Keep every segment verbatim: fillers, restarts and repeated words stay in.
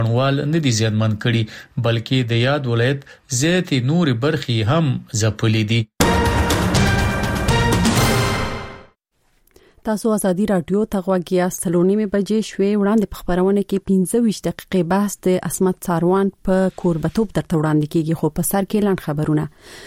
وال نه دي زیانمن کړي بلکې د یاد ولایت زیاتې نور برخې هم ځپلې دي. تاسو ازادي رادیو ته غوږی استلونی بجې شوي وړاندې په خبرونه کې پنځه ویشت دقیقې بحث د عصمت ساروان په کوربتوب درته وړاندې کیږي خو په سر کې لاند خبرونه.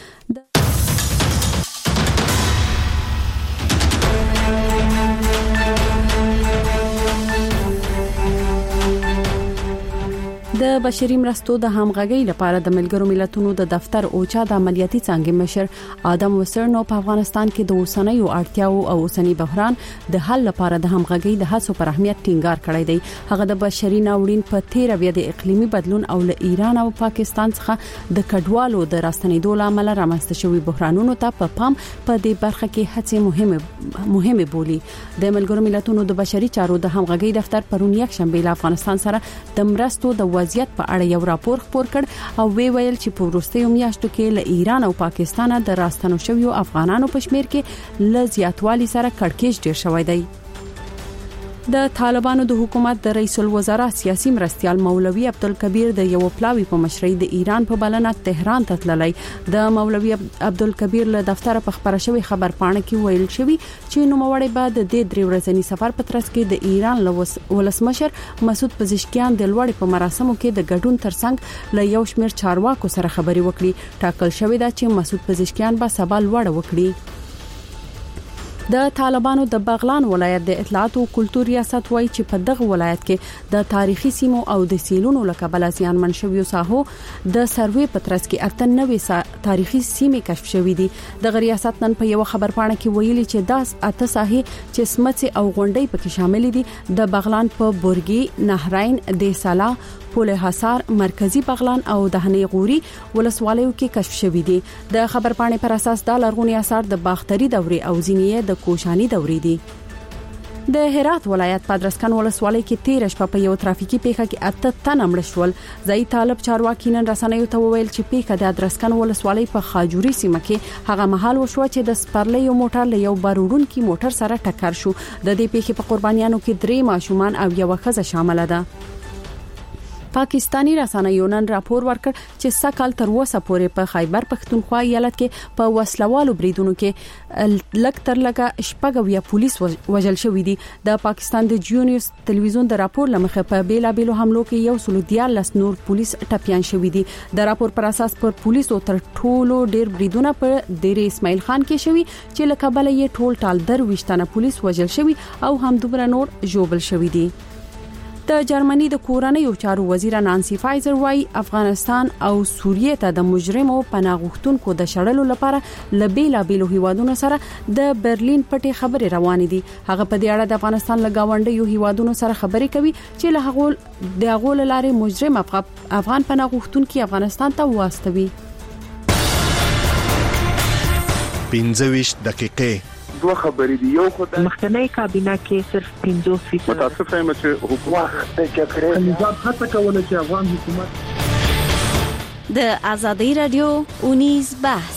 د بشري مرستو د همغږۍ لپاره د ملګرو ملتونو د دفتر اوچا د عملیاتي څنګه مشر آدم وسرنو په افغانستان کې د اوسنۍ اړتیاو او اوسنی بحران د حل لپاره د همغږۍ د هڅو پر اهمیت ټینګار کړی دی. هغه د بشري ناورین په تیر بیا د اقلیمي بدلون او له ایران او پاکستان څخه د کډوالو د راستنېدو لامل رامنځته شوی بحرانونو ته په پام په دې برخه کې هڅې مهمه مهمه بولی. د ملګرو ملتونو د بشري چارو د همغږۍ دفتر پرون یک شنبه له افغانستان سره د مرستو د وضعیت په اړه یو راپور خپور کړ او وی ویل چې په وروستیو میاشتو کې له ایران او پاکستان د راستنو شویو افغانانو په شمیر کې ل زیاتوالی سره کړکېچ ډیر شوی دی. د طالبانو د حکومت د رئیس الوزرا سیاسي مرستيال مولوي عبدالکبیر د یو پلاوی په مشرۍ د ایران په بلنه تهران ته تللی. د مولوي عبدالکبیر له دفتر په خبره شوی خبر پاڼه کې ویل شوی چې نوموړی بعد د درې ورځنی سفر په ترڅ کې د ایران ولسمشر مسعود پزشکیان د لوړ په مراسمو کې د ګډون ترڅنګ له یو شمېر چارواکو سره خبري وکړي. ټاکل شوی دا چې مسعود پزشکیان به سبا لوړ وکړي. د طالبانو د بغلان ولایت د اطلاعات او کلتور ریاست وایي چې په دغه ولایت کې د تاریخي سیمو او د سیلونو لکبل ازیان منشوي ساحو د سروې پترس کې اته نوي تاریخي سیمې کشف شوې دي. د ریاست نن په یو خبر پاڼه کې ویلي چې داس اته ساحې چې سمڅ او غونډۍ پکې شامل دي د بغلان په بورګي، نهرین، دیسالا، پوله حصار، مرکزی بغلان او دهنی غوري ولسوالیو کې کشف شوې دي. د خبر پاڼې پر اساس د لرغونی اثار د باختری دورې او ځینې د کوشانی دورې دي. د هرات ولایت په ادرسکن ولسوالۍ کې تیر شپه په یو ترافیکي پیښه کې اته تن مړ شول. ځای طالب چارواکي نن رسنیو ته وویل چې پیښه د ادرسکن ولسوالۍ په خاجوري سیمه کې هغه مهال وشو چې د سپرلۍ یو موټر له یو بارورونکي موټر سره ټکر شو. د دې پیښې په قربانیانو کې درې ماشومان او یو ښځه شامل ده. پاکستانی رسنیو نن راپور ورکړ چې سکهال تر اوسه پورې په خیبر پختونخوا ایالت کې په وسلوالو بریدونو کې لک تر لګه شپږ یا پولیس وژل شوې دي. د پاکستان د جیو نیوز تلویزیون د راپور لمخه په بیلابیلو حملو کې یو سل دیارلس نور پولیس ټپيان شوې دي. د راپور پر اساس پر پولیسو تر ټولو ډیر بریدونه په ډیر اسماعیل خان کې شوي چې لکبل یې ټول ټال در وشتنه پولیس وژل شوي او هم دومره نور جوبل شوي دي. د جرمني د کورنیو چارو وزیر نانسی فایزر وايي افغانستان او سوریه ته د مجرمو پناه غوښتونکو د شړلو لپاره لبیلا بیلو هیوادونو سره د برلین پټي خبري روانې دي. هغه په دې اړه د افغانستان لګاونډیو هیوادونو سره خبري کوي چې له هغه د هغه لارې مجرم افغان پناه غوښتونکي افغانستان ته واستوي. پنځه ویشت دقیقې دوه خبرې دي. یو خدای مخکنی کابینه کې صرف پنځه فیصد متاسفه یم چې حکومت د جګړې نظام هڅه کوله چې افغان حکومت د ازادي رادیو اونیز بحث.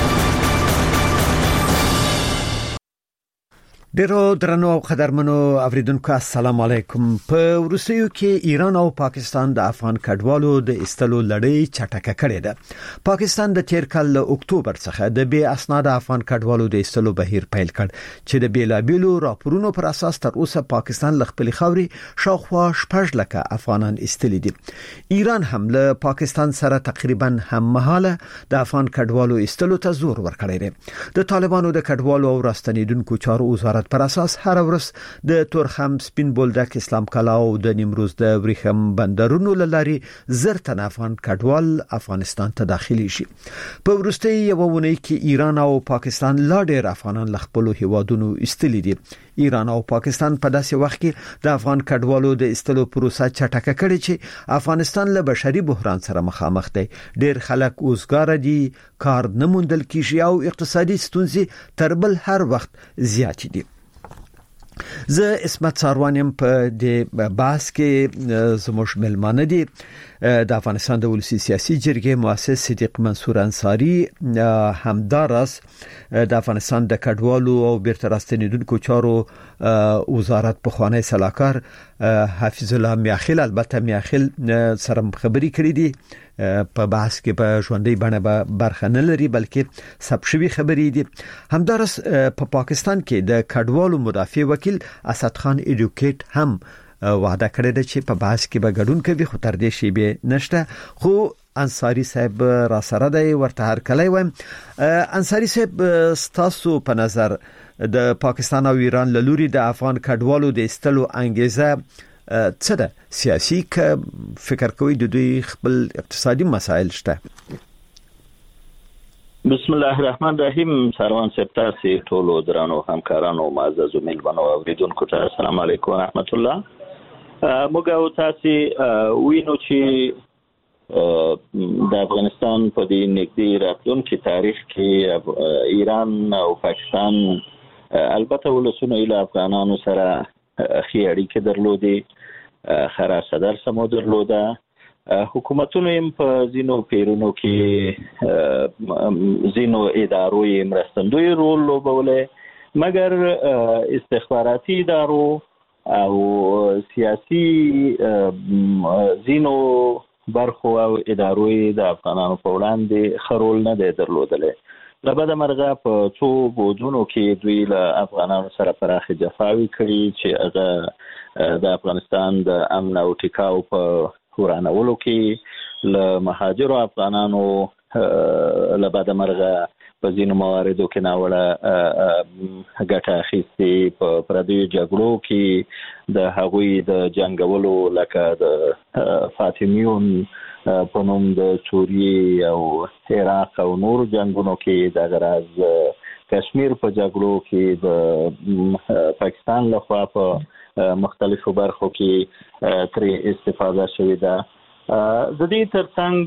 ډیرو درنو او قدرمنو اوریدونکو السلام علیکم. په روسیو کې ایران او پاکستان د افغان کډوالو د استلو لړۍ چټکه کړې ده. پاکستان د تیر کال له اکتوبر څخه د بې اسناد افغان کډوالو د استلو بهیر پیل کړ چې د بیلابیلو راپورونو پر اساس تر اوسه پاکستان له خپل خاوري شاوخوا شپږ لکه افغانان استلي دي. ایران هم له پاکستان سره تقریبا هم مهاله د افغان کډوالو استلو ته زور ورکړی دی. د طالبانو د کډوالو او راستنیدونکو چارو وزارت پر اساس هر ورځ د تورخم، سپین بولدک، اسلام کلا او د نیمروز د وریښم بندرونو لاري زر تن افغان کډوال افغانستان ته داخلي شي. په ورستي یو ونی کې ایران او پاکستان لا ډېر افغانان له خپل هیوادونو استلي دي. ایران او پاکستان په داسې وخت کې د افغان کډوالو د استلو پروسه چټکه کړې چې افغانستان له بشري بحران سره مخامخ دی. ډېر خلک اوسګار دي، کار نه موندل کیږي او اقتصادي ستونزې تر بل هر وخت زیات دي. زه اسمت ساروانیم په دې بحث کې زموږ ملمانه دي د افغانستان د ولسی سیاسي جرګې مؤسس صدیق منصور انصاری، همدارس د افغانستان د کډوالو او بیرته راستنیدونکو چارو وزارت په خوانی سلاکار حافظ الله میاخیل البته میاخیل سره خبري کړې دي په بحث کې په ژوندۍ باندې به برخه نه لري بلکې سبشوي خبرې دي. همدارس په پاکستان کې د کډوالو مدافع وکیل اسد خان ایډوکیټ هم وعده کړې ده چې په بحث کې به ګډون کوي، خو تر دې شی به نشته. خو انصاری صاحب را سره دی ورته هر کله وایم. انصاری صاحب ستاسو په نظر د پاکستان او ایران له لوري د افغان کډوالو د استلو انګیزه څه ده؟ سیاسي ک فکر کوي د دوی خپل اقتصادي مسایل شته؟ بسم الله الرحمن الرحیم. سروان صاحب تاسو ټول درانو همکارانو معزز میلمنو اوریدونکو ته السلام علیکم ورحمت الله. موږ او تاسو وینو چې د افغانستان په دې نږدې راتلونکي تاریخ کې ایران او پاکستان البته ولسونه له افغانانو سره خې اړیکې درلودې، خرا صدر سمو درلوده، حکومتونو هم په ځینو پیرونو کې ځینو ادارو یې مرستندوی رول لوبولی، مګر استخباراتي ادارو او سیاسي ځینو برخو او ادارو د افغانانو په وړاندې خرول نه دی درلودلی. لبد مرغه په څو بودونو کې دوی له افغانانو سره پراخه جفاوي کړي چې هغه د افغانستان د امن او ټیکاو په ورانولو کې له مهاجرو افغانانو لبد مرغه په ځینو مواردو کې ناوړه ګټه اخیستې، په پردیو جګړو کې د هغوی د جنګولو لکه د فاطمیون په نوم د سوریې او عراق او نور جنگونو کې د غراز کشمیر په جګړو کې د پاکستان لخوا په مختلفو برخو کې ترې استفاده شوې ده. د دې ترڅنګ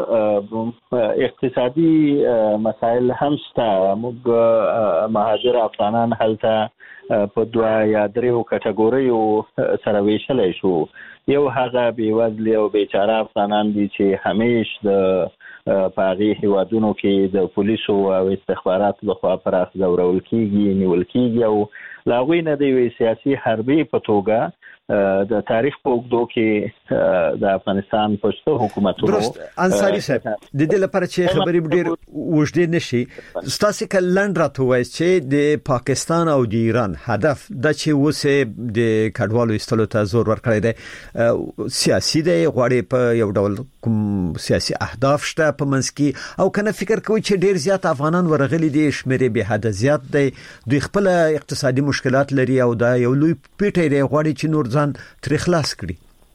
اقتصادي مسایل هم شته. موږ مهاجر افغانان هلته په دوه یا دریو کټګوریو سره ویشلی شو. یو هغه بېوزلي او بیچاره افغانان دي چې همیش د په هغې هیوادونو کې د پولیسو او استخباراتو لخوا پراخ ځورول کېږي، نیول کېږي او له هغوی نه د یوې سیاسي حربې په توګه د تاریخ په اوږدو کې د افغانستان پښتو حکومتونو درست. انصاری صاحب د دې لپاره چې خبرې ډېر وژدې نشي، ستاسو کلند راته وایي چې د پاکستان او د ایران هدف د چې وسه د کډوالو استلو ته زور ورکړی دی سیاسي دی، غواړي په یو ډول کوم سیاسي اهداف شته په منځ کې، او کنه فکر کوي چې ډېر زیات افغانان ورغلي دي، شمیرې به حد زیات دی، دوی خپل اقتصادي مشکلات لري او دا یو لوی پیټی دی، غواړي چې نور ځان تر خلاص کړي.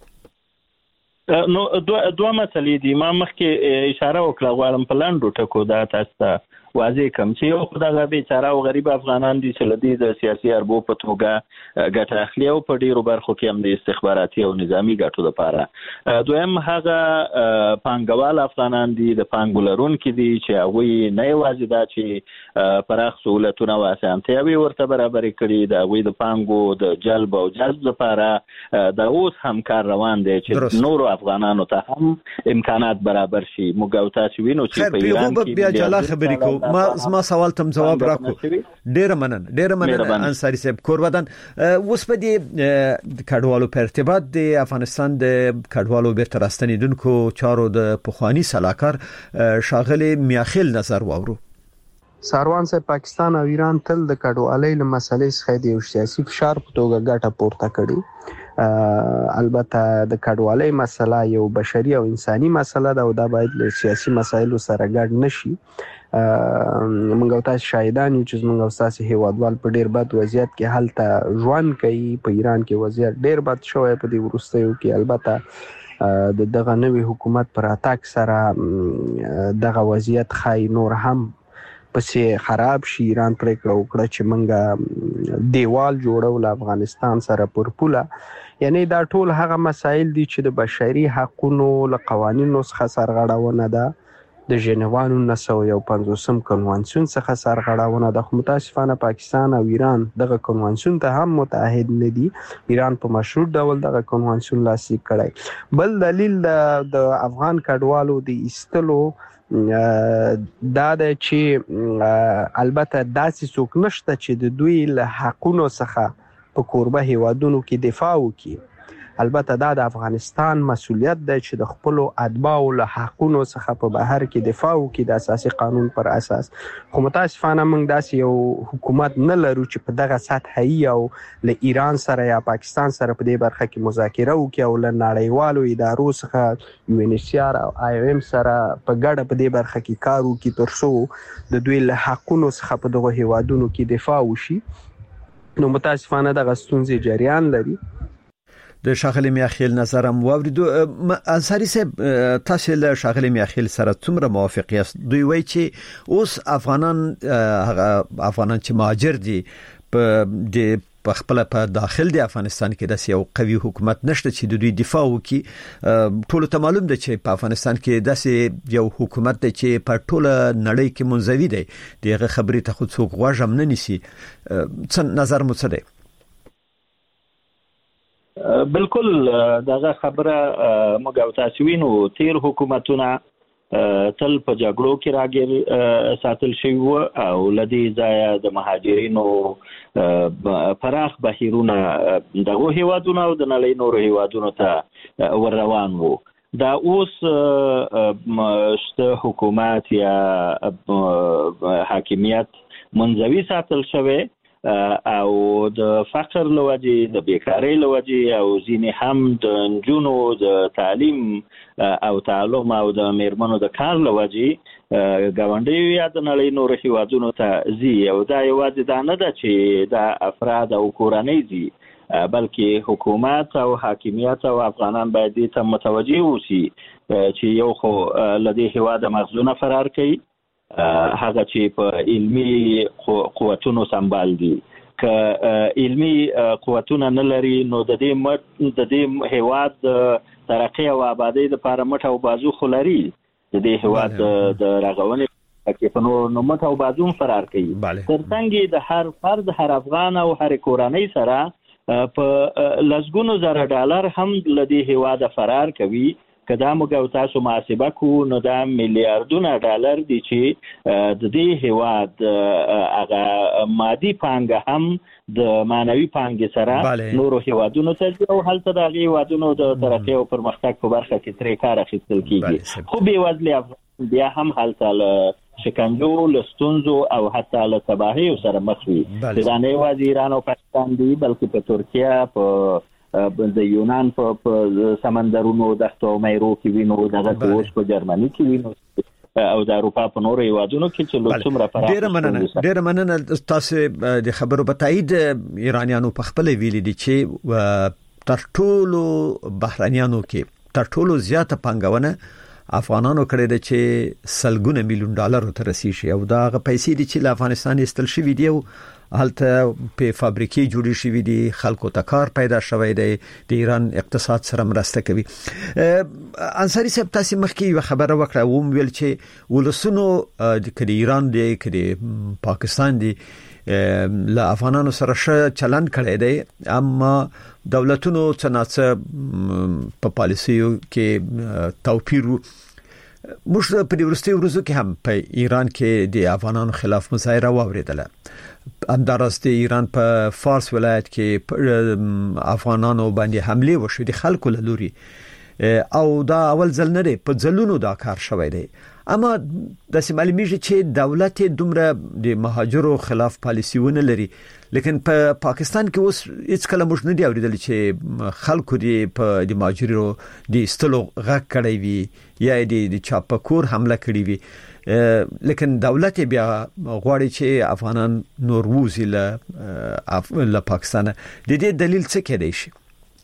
نو دوه دوه مسلې دي. ما مخکې اشاره وکړه، غواړم په لاندو ټکو دا تاسو ته واضح کوم چې یو خدای بیچاره او غریب افغانان دي چې لدی د سیاسي اربو په توګه ګټه اخلي او په ډیرو برخو کې هم د استخباراتي او نظامی ګټو لپاره. دویم هغه پانګوال افغانان دي، د پانګولرون کې دي چې هغه نه یوازې دا چې پراخ سہولتونه او اسانتیاوي ورته برابر کړي، د هغه د پانګو د جلب او جذب لپاره د اوس هم کار روان دی چې نورو افغانانو ته هم امکانات برابر شي. موږ او تاسو وینو چې په ایران کې بیا جلا خبرې کوو. ما زما سوال تم جواب راکو. ډېر مننه ډېر مننه انصاری صاحب کورودان. اوس په دې کډوالو په ارتباط د افغانستان د کډوالو بیرته راستنیدونکو چارو د پخوانی صلاحکار شاغلی میاخیل نظر واورو. ساروان صاحب پاکستان او ایران تل د کډوالۍ له مسلې څخه د سیاسي فشار په توګه ګټه پورته کړي. البته د کډوالۍ مسله یو بشري او انساني مسله ده او دا باید له سیاسي مسایلو سره ګډ نشي. موږ او تاسو شاهدان یو چې موږ او تاسو هیوادوال په ډیر بد وضعیت کې هلته ژوند کوي. په ایران کې وضعیت ډیر بد شوی په دې وروستیو کې. البته د دغه نوې حکومت پر اتاک سره دغه وضعیت خای نور هم پسې خراب شي. ایران پریکړه وکړه چې موږ دیوال جوړو له افغانستان سره پر پوله. یعنی دا ټول هغه مسایل دي چې د بشري حقوقو له قوانینو څخه سرغړونه ده، د ژنیوا نهه سوه یو پنځوسم کنوانسیون څخه سرغړونه ده. خو متاسفانه پاکستان او ایران دغه کنوانسیون ته هم متعهد نه دي. ایران په مشروط ډول دغه کنوانسیون لاسلیک کړی. بل دلیل د افغان کډوالو د ایستلو دا د چې البته داسې څوک نشته چې د دوی له حقونو څخه په کوربه هیوادونو کې دفاع وکړي. البته دا د افغانستان مسولیت دی چې د خپل اتباعو له حقونو څخه په بهر کې دفاع وکړي د اساسي قانون پر اساس. خو متاسفانه موږ داسې یو حکومت نه لرو چې په دغه سطحي او له ایران سره یا پاکستان سره په دې برخه کې مذاکره وکړي او له نړیوالو ادارو څخه یو ان ایچ سی آر او آی او ایم سره په ګډه په دې برخه کې کار وکړي تر څو د دوی له حقونو څخه په دغه هیوادونو کې دفاع وشي. نو متاسفانه دغه ستونزې جریان لري. د شاغلی میاخیل نظر هم واوریدو. انصاری صاحب تاسو له شاغلی میاخیل سره څومره موافق یاست؟ دوی وایي چې اوس افغانان افغانان چې مهاجر دي په د په خپل په داخل د افغانستان کې د یو قوي حکومت نشته چې د دوی دفاع وکړي. ټول ته معلوم ده چې په افغانستان کې د یو حکومت دی چې په ټول نړۍ کې منځوي دی. دغه خبرې ته خو څوک غوږ هم نه نیسي. څه نظر مو څه دی؟ بالکل دغه خبره موږ او تاسو وینو تیر حکومتونه تل په جګړو کې راګر ساتل شوی وو او لدی ځای د مهاجرینو پراخ بهیرونه دغه هیوادونو او د نړۍ نورو هیوادونو ته ور روان وو. دا اوس شته حکومت یا حاکمیت منځوي ساتل شوی او د فقر لوجه د بیکاری لوجه او ځینې هم د نجونو د تعلیم او تعلم او د میرمنو د کار لوجه ګاونډي یا د نړۍ نور هیوادونو ته ځي. او دا یوازې دا نه ده چې دا افراد او کورنۍ ځي بلکې حکومت او حاکمیت او افغانان باید دې ته متوجه اوسي چې یو خو لدې هیواد مغزونه فرار کوي هغه چې په علمي قوتونو سمبال دي. که علمي قوتونه نه لري نو د دې د دې هیواد ترقی او آبادی د لپاره مټ او بازو خو لري. د دې هیواد د رغونې کې په نو مټ او بازو فرار کوي. ترڅنګ د هر فرد هر افغان او هر کورنۍ سره په لسګونو زره ډالر هم د دې هیواد فرار کوي. کدا موږ او تاسو محاسبه کو نو دا میلیارډونه ډالر دي چې د دې هیواد هغه مادي پانګه هم د مانوي پانګې سره نورو هیوادونو ته او هلته د هیوادونو د ترقی او پرمختګ په برخه کې ترې کار اخیستل کیږي. خو به وزلي افغان بیا هم هلته له شکنجو له ستونزو او حتی له تباهي سره مخ وي. دا نه یوازې ایران او پاکستان دي بلکې په ترکیه په د یونان په سمندرونو دښتو میرو کې وینو دغه اوس په جرمني کې وینو او د اروپا په نورو هیوادونو کې چې څومره پراخ. ډېر مننه ډېر مننه تاسو د خبرو په تایید. ایرانیانو په خپل ویلي دي چې تر ټولو بهرانيانو کې تر ټولو زیاته پنګونه افغانانو کړي دي چې سلګونه میلیون ډالر ته رسیدي او دا غ پیسې دي چې له افغانستان استل شوی دی او هلته په فابریکې جوړې شوې دي خلکو ته کار پیدا شوی دی د ایران اقتصاد سره مرسته کوي. انصاری صاحب تاسو مخکې یو خبره وکړه و ویل چې ولسونو د ایران دی کړي پاکستان دی له افغانانو سره ښه چلند کړی دی اما دولتونو څنګه په پالیسیو کې توپیر. موږ په ورستي ورځو کې هم په ایران کې د افغانانو خلاف مظاهره واوریدله. همدارسته ایران په فارس ولایت کې افغانانو باندې حمله وشو د خلکو له لوري او دا اول ځل نه دی په ځلونو دا کار شوی دی. اما د سیمالمیږي چې دولت دومره د مهاجرو خلاف پالیسیونه لري لیکن په پاکستان کې اوس هیڅ کله موږ نه دی اوریدل چې خلکو دی په د مهاجرو د استلو غږ کړی وي یا د چاپکور حمله کړی وي لیکن دولت بیا غواړي چې افغانان نور وځي له له پاکستان. د دې دلیل څه کېدای شي؟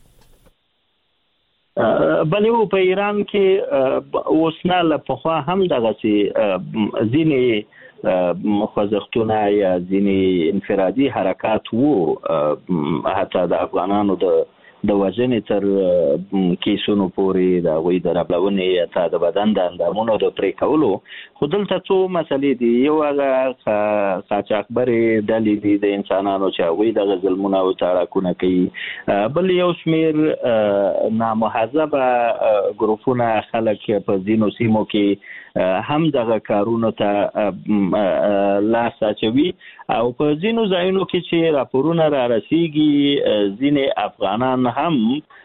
بلې په ایران کې اوس نه له پخوا هم دغه چې ځینې خوځښتونه یا ځینې انفرادي حرکات وو حتی د افغانانو د د وژنې تر کیسونو پورې د غوي د ربلونې یا د بدن د اندامونو د پرې کولو. خو دلته څو مسلې دي. یو هغه قاچاقبرې ډلې دي د انسانانو چې هغوی دغه ظلمونه او تاړاکونه کوي. بل یو شمېر نامحذبه ګروپونه خلک په ځینو سیمو کې هم دغه کارونو ته لاس اچوي او په ځینو ځایونو کې چې راپورونه را رسیږي ځینې افغانان هم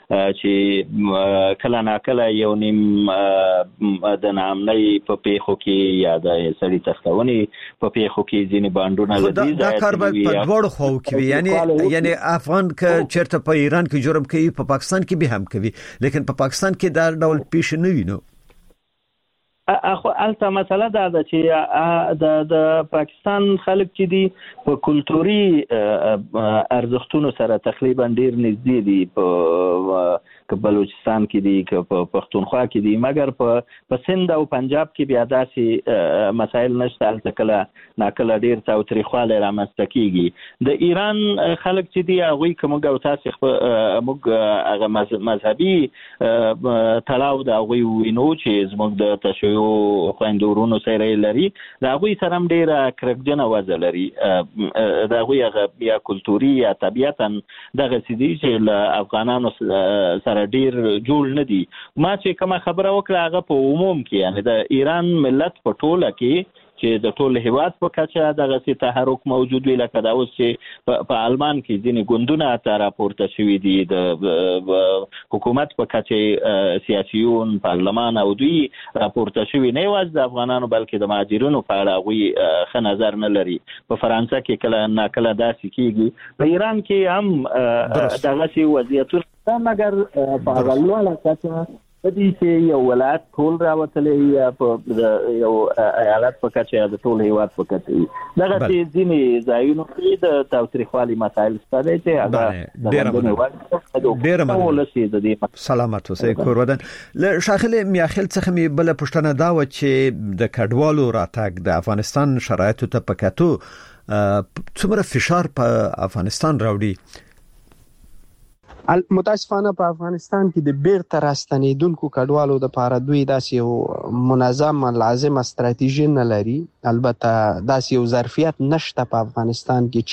چې کله ناکله یو نیم د نامنۍ په پیښو کې یا د سړي تختونې په پیښو کې ځینې بانډونه لدی دا کار به په دوړ خو کوي یعنی یعنی افغان ک چیرته په ایران کې جرم کوي په پاکستان کې به هم کوي لیکن په پاکستان کې دا ډول پیښ نه وینو. اخو البته مسله دا ده چې د د پاکستان خلک چې دي په کلتوري ارزښتونو سره تقریبا ډیر نږدې دي په بلوچستان کې دي که په پښتونخوا کې دي مګر په په سند او پنجاب کې بیا داسې مسایل نشته البته کله ناکله ډیر تاوتریخوالی رامنځته کیږي. د ایران خلک چې دي هغوی که موږ او تاسې موږ هغه مذهبي تړاو د هغوی وینو چې زموږ د تشیع یو خويندورونو سره لري دا غوي سره ډیره کرکجنه وځه لري دا غوي یا کلتوري یا طبيعتا دغه سدي چې له افغانانو سره ډیر جوړ نه دي. ما چې کومه خبره وکړه هغه په عموم کې یعنی د ایران ملت په ټوله کې چې د ټول هیواد په کچه دغه سي تحرک موجود وي لکه دا اوس چې په آلمان کې ځینې ګوندونه ته راپورته شوي دي د حکومت په کچه سیاسيون پارلمان او دوی راپورته شوي نه یوازې د افغانانو بلکې د مهاجرینو په اړه هغوی ښه نظر نه لري. په فرانسه کې کله ناکله داسې کېږي په ایران کې هم دغسې وضعیتونه مګر په هغه لوړه کچه په دې چې یو ولایت ټول راوتلی یا په یو ایالت په کچه یا د ټول هیواد په کچه وي دغسې ځینې ځایونو کې د تاوتریخوالي مسایل شته دی چې هغه ډېره مننه. سلامت اوسئ کورودن. له ښاغلي میاخیل څخه مې بله پوښتنه دا وه چې د کډوالو راتګ د افغانستان شرایطو ته په کتو څومره فشار په افغانستان راوړي؟ متاسفانه په افغانستان کې د بیرته راستنېدونکو کډوالو د پاره دوی داسې یو منظم لازمه ستراتیژي نه لري. البته داسې یو ظرفیت نشته په افغانستان کې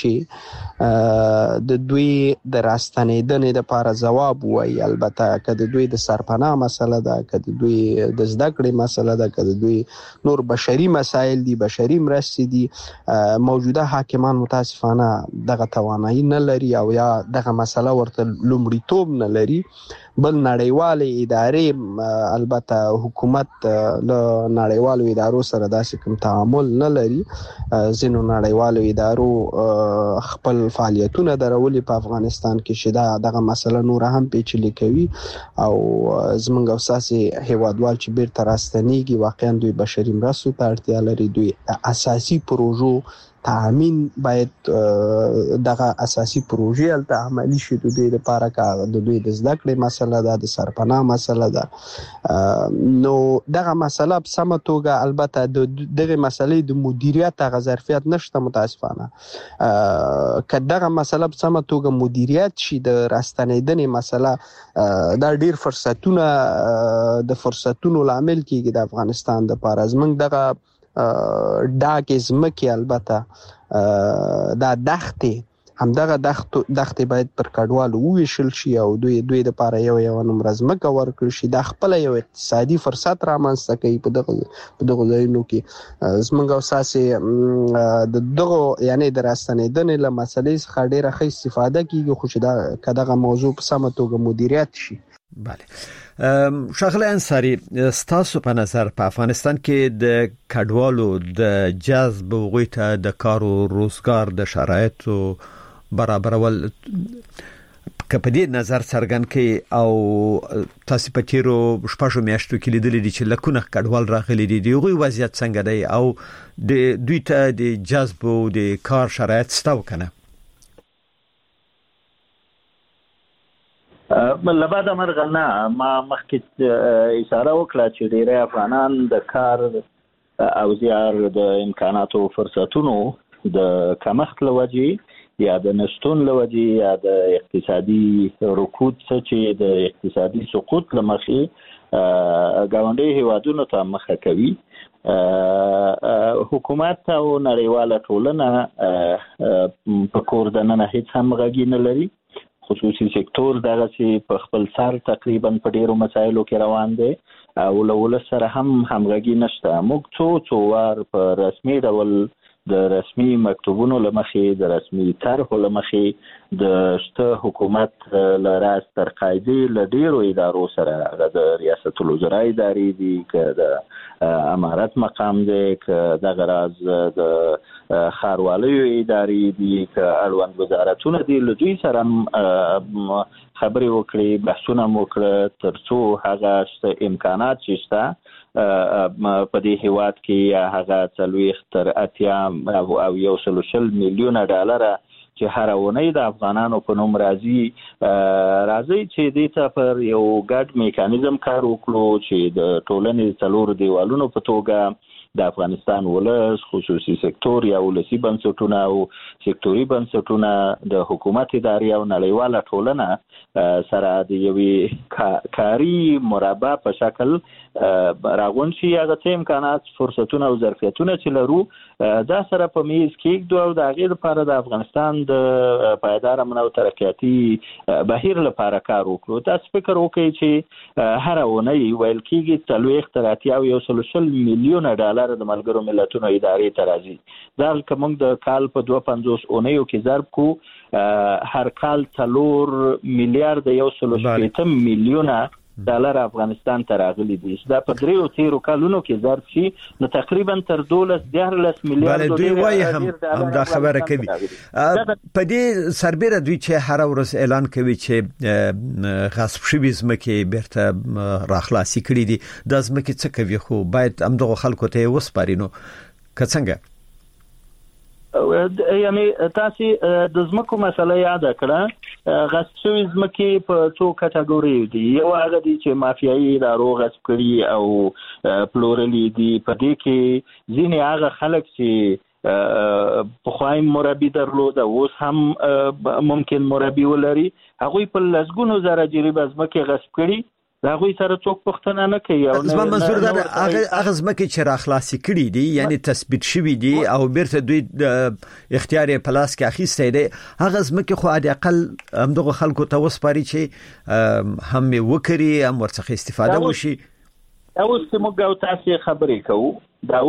چې د دوی د راستنېدنې د پاره ځواب وایي. البته که د دوی د سرپناه مسله ده که د دوی د زده کړې مسله ده که د دوی نور بشري مسایل دي بشري مرستې دي موجوده حاکمان متاسفانه دغه توانایي نه لري او یا دغه مسله ورته لومړیتوب نه لري. بل نړیوالې ادارې البته حکومت له نړیوالو ادارو سره داسې کوم تعامل نه لري. ځینو نړیوالو ادارو خپل فعالیتونه درولي په افغانستان کې چې دا دغه مسله نور هم پیچلې کوي او زمونږ او ستاسې هیوادوال چې بیرته راستنېږي واقعا دوی بشري مرستو ته اړتیا لري. دوی اساسي پروژو تامین باید دغه اساسي پروژې هلته عملي شي د دوی لپاره که د دوی د زده کړې مسله ده د سرپناه مسله ده نو دغه مسله په سمه توګه البته د دغه مسلې د مدیریت هغه ظرفیت نشته متاسفانه. که دغه مسله په سمه توګه مدیریت شي د راستنېدنې مسله دا ډیر فرصتونه د فرصتونو لامل کېږي د افغانستان لپاره. زموږ دغه ډاګې ځمکې البته دا دښتې همدغه دښتې باید پر کډوالو وویشل شي او دوی دوی دپاره یو یو نمره ځمکه ورکړل شي. دا خپله یو اقتصادي فرصت رامنځته کوي په دغه په دغو ځایونو کې. زموږ او ستاسې د دغو یعنې د راستنېدنې له مسلې څخه ډېره ښه استفاده کېږي خو چې دا که دغه موضوع په سمه توګه مدیریت شي. بله ښاغلی انصاري ستاسو په نظر په افغانستان کې د کډوالو د جذب هغوی ته د کار او روزګار د شرایطو برابرول که په دې نظر څرګند کړي او تاسو په تیرو شپږو میاشتو کې لیدلي دي چې لکونه کډوال راغلي دي د هغوی وضعیت څنګه دی او د دوی ته د جذب او د کار شرایط شته او که نه؟ لبعد مرغه نه ما مخکې اشاره وکړه چې ډېری افغانان د کار او زیار د امکاناتو فرصتونو د کمښت له وجې یا د نشتون له وجې یا د اقتصادي رکود څه چې د اقتصادي سقوط له مخې ګاونډي هیوادونو ته مخه کوي. حکومت او نړیواله ټولنه په کور دننه هیڅ هم غږی نه لري. خصوصي سکتور دغه سي په خپل سر تقریبا په ډیرو مسایلو کې روان دي او له ولس سره هم همغږي نشته. موږ څو څو وار په رسمي ډول د رسمي مکتوبونو لمخې د رسمي طرحو لمخې د شته حکومت لراس تر قاعده لډیرو ادارو سره د ریاست الوزرا ادارې دي ک د امارت مقام دی ک د غراز د خاروالۍ ادارې دي ک اړوند وزارتونه دي لدوی سره خبرې وکړي بحثونه وکړي ترڅو هغه امکانات چې شته په دې هیواد کې هغه څلويخ تر اتیا او یو سل شل میلیون ډالر چې هر ونې د افغانانو په نوم راځي راځي چې دې ته پر یو ګډ میکانیزم کار وکړو چې د ټولنې څلور دیوالونو په توګه د افغانستان ولس خصوصي سکتور یا ولسی بنسټونه او سکتوري بنسټونه د حکومت ادارې او نړیواله ټولنه سره د یوې کاری مربع په شکل راغون شي هغه څه امکانات فرصتونه او ظرفیتونه چې لرو دا سره په میز کې دوه او د هغې لپاره د افغانستان د پایدار امن او ترقیاتي بهیر لپاره کار وکړو. تاسو فکر وکړئ چې هر اونۍ ویل کېږي څلوېښت تر اتیا او یو سل شل میلیونه ډالر د ملګرو ملتونو ادارې ته راځي. دا که موږ د کال په دوه پنځوس اونیو کې ضرب کو هر کال څلور میلیارډ یو سل شپېته میلیونه ډالر افغانستان ته راغلي دي. دا په دریو تیرو کالونو کې ضرب شي نو تقریبا تر دولس دیارلس میلیارډ دوی وایي هم هم دا خبره کوي. په دې سربېره دوی چې هر ورځ اعلان کوي چې غصب شوي ځمکې بیرته راخلاصي کړي دي. دا ځمکې څه کوي خو باید همدغه خلکو ته وسپارینو که څنګه یعنی تاسو د ځمکو مسله یاد کړه. غصب شوي ځمکې په څو کټګوري دي. یو هغه دي چې مافیایي ادارو غصب کړي او پلورلي دي. په دې کې ځینې هغه خلک چې په خوایم مربي درلود اوس هم ممکن مربي ولري هغه په لسګونو زره جریبه ځمکې غصب کړي. دا غوي سره څوک پښتنه نه کوي او زما منظور دا هغه هغه ځمکې چې راخلاصي کړي دي یعنی تثبیت شوی دي او بیرته دوی اختیار پلاس کې اخیسته دي. هغه ځمکې خو عادي اقل همدغه خلکو ته وسپاري چې هم وکړي هم ورڅخه استفاده وشي. اوس موږ او تاسو خبرې کوو. دا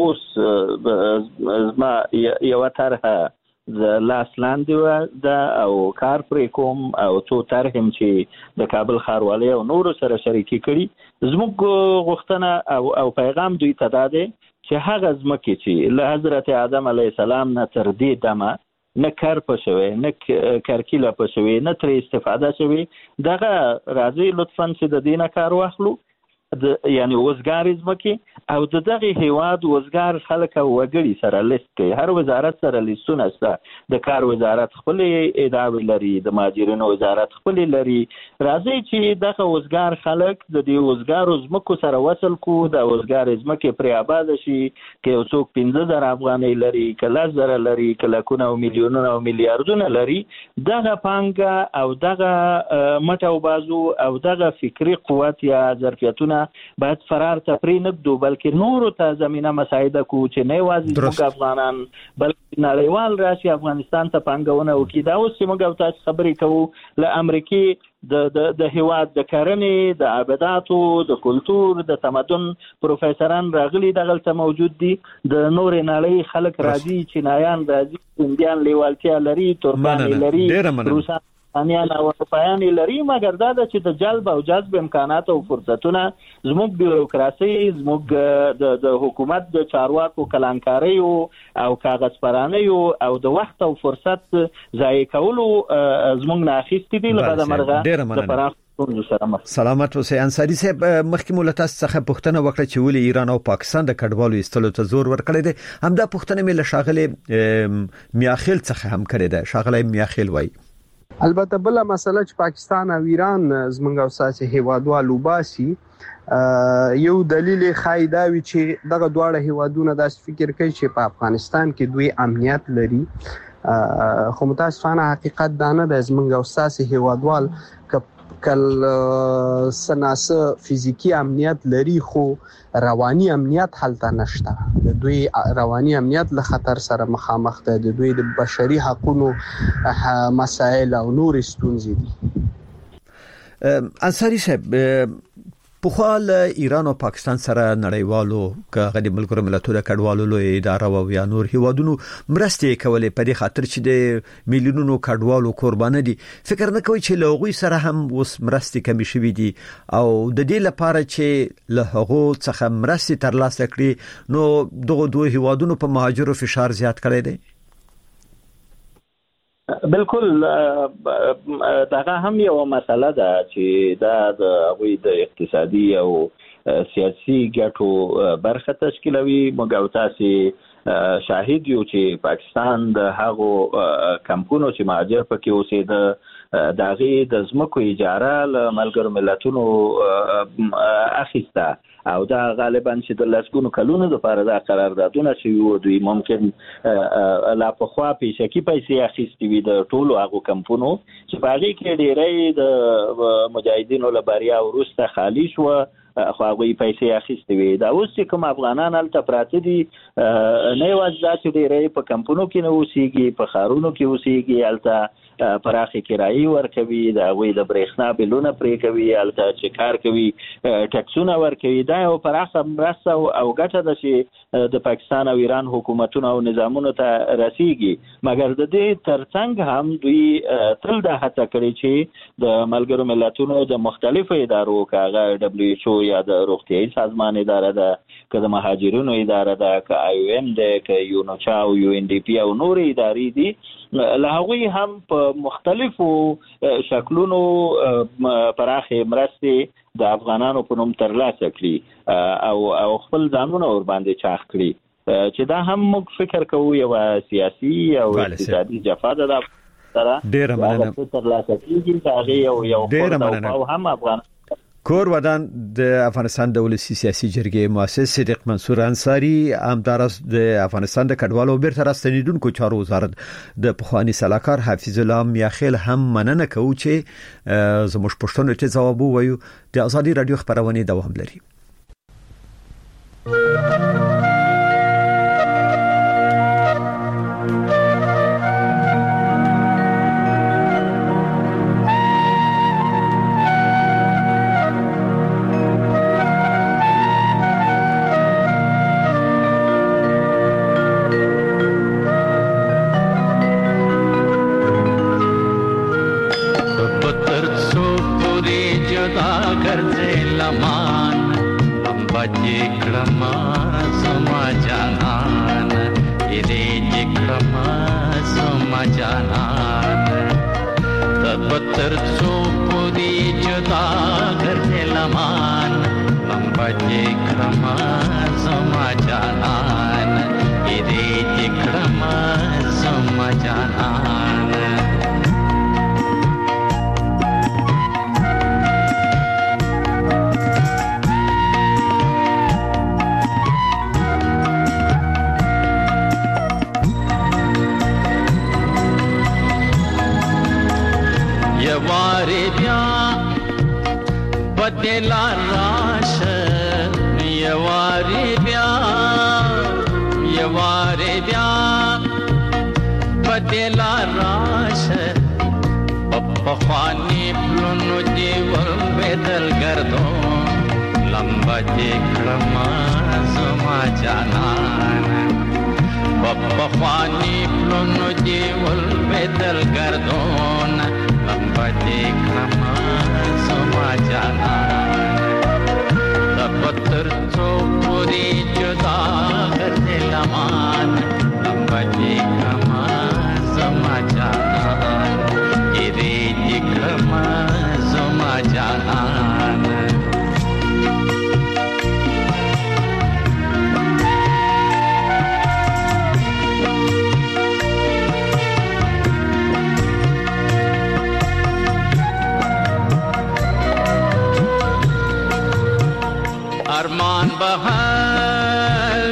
اوس زما یو طرحه ز لاس لاندې دا او کار پرې کوم او څو طرحم چې د کابل ښاروالۍ او نور سره شریکي کړي. زموږ غوښتنه او او پیغام دوی ته دا دی چې هغه ځمکې چې له حضرت آدم علیه السلام نه تر دې دمه نه کار پښوي نه کارکیله پښوي نه تر استفاده شوي دغه راځي لطفاً چې د دینه کار واخلو د یعنی وزګار ځمکې او د دغه هیواد وزګار خلک او وګړي سره لیست کوي. هر وزارت سره لیستونه شته. د کار وزارت خپل ادارې لري د ماجرینو وزارت خپل لري. راځي چې دغه وزګار خلک د دې وزګارو ځمکو سره وصل کو د وزګار ځمکې پر آباد شي کې یو څوک پنځه زره افغانۍ لري کله زره لري کله کونه او میلیونونه او میلیارډونه لري. دغه پانګه او دغه مټ او بازو او دغه فکری قوت یا ظرفیتونه باید فرار تفری نکدو بلکې نورو ته زمينه مساعده کو چې نه وازي موږ افغانان بلکې نړیوال راشي افغانستان ته پنګونه وکړي. دا اوس موږ او تاسو خبرې کوو له امریکای د د د هیواد د کرنې د عبادتو د کلچر د تمدن پروفیسوران راغلي دغلته موجود دي. د نور نړۍ خلک راځي چینایان راځي انډیان لیوالتیا لري ترکان لري روسان انیان او اروپایان لري. مګر دا چې د جلب او جذب امکانات او فرصتونه زموږ بیروکراسي زموږ د د حکومت د چارواکو کلانکاري او کاغذ پرانه او د وخت او فرصت ضایع کولو زموږ نه اخیستي دي. لپاره مرغه د پراخ سلامت اوسئ. انصاری صاحب مخکې مولته څخه پوښتنه وکړه چې ولې ایران او پاکستان د کډوالو ایستلو ته زور ورکړی دی. همدا پوښتنه مې له شاغله میاخیل څخه هم کړې ده. شاغله میاخیل وایي البته بل مسله چې پاکستان او ایران زمونږ او ساسي هیوادوالو باسي یو دلیل خایداوي چې دغه دواړه هیوادونه داس فکر کوي چې په افغانستان کې دوی امنیت لري. خو متاسفانه حقیقت دا نه د زمونږ او ساسي هیوادوال کل سناسه فزیکی امنیت لري خو رواني امنیت هلته نشته. د دوی رواني امنیت له خطر سره مخامخ ده. د دوی د بشري حقوقو مسائل او نور ستونزې دي. انصاری صاحب په خپل ایران او پاکستان سره نړیوالو کغه د ملګرو ملتونو د کډوالو لوی اداره او یا نور هیوادونو مرستې کولې په دې خاطر چې د میلیونونو کډوالو قربان دي. فکر نه کوي چې لوغوي سره هم اوس مرستې کمی شوې دي او د دې لپاره چې له هغه څخه مرستې ترلاسه کړي نو دغه دوه هیوادونو په مهاجرو فشار زیات کړی دی؟ بالکل دغه هم یو مسله ده چې دا د غوي د اقتصادي او سیاسي ګټو برخه تشکیلوي. موږ تاسو شاهد یو چې پاکستان د هغو کمپونو چې مهاجر پکې اوسېده دغه د زمکو اجاره له ملګرو ملتونو اخیسته او دا غالبا چې د لسګونو کلونو لپاره دا قراردادونه شوي وو. دوی ممکن لا په خوا پیسې پیسې اخیستي وي د ټولو هغو کمپونو چې په هغې کې ډېری د مجاهدینو له بریا وروسته خالي شوه خو هغوی پیسې اخیستې وي. دا اوس چې کوم افغانان هلته پراته دي نه یوازې دا چې ډېری په کمپونو کې نه اوسېږي په ښارونو کې اوسېږي هلته پراخې کرایي ورکوي د هغوی د برېښنا بلونه پرې کوي هلته چې کار کوي ټکسونه ورکوي. دا یو پراخه مرسته او ګټه ده چې د پاکستان او ایران حکومتونو او نظامونو ته رسیږي. مګر د دې ترڅنګ هم دوی تل دا هڅه کړې چې د ملګرو ملتونو د مختلفو ادارو که هغه دبلیو ایچ او یا د روغتیایي سازمان اداره ده که د مهاجرینو اداره ده که آی او ام ده که یونوچا او یو ان ډي پي او نور ادارې دي له هغوی هم په مختلفو شکلونو پراخې مرستې د افغانانو په نوم ترلاسه کړي او او خپل ځانونه ورباندې چاخ کړي چې دا هم موږ فکر کوو یوه سیاسي او اقتصادي جفا ده د سره ډېره مننه ترلاسه کېږي د هغې یو یو خورد او هم افغان کور ودان د افغانستان د ولسی سیاسي جرګې مؤسس صدیق منصور انصاری همدارس د افغانستان د کډوالو بیرته راستنیدونکو چارو وزارت د پخوانی سلاکار حفیظ الله میاخیل هم مننه کوي چې زموږ پښتنو ته ځواب وایو. د ازادي رادیو خبرونه دوام لري. ارمان بهر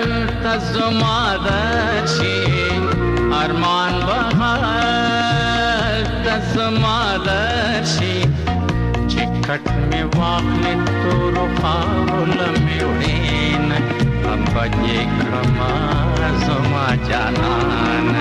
تزمادشی ارمان بهر تزمادشی چکٹ میں واخل تو رخاول میوڑین ہم بجے کرما زما جانان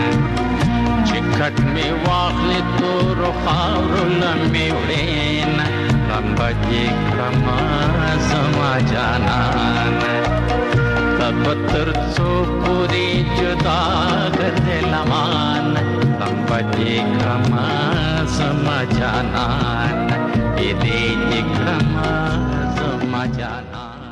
چکٹ میں واخل تو رخاول میوڑین لمبجی کرما زما جانان تبتر سو پوری جدا گردے لمان لمبجی کرما زما جانان ایدی کرما زما جانان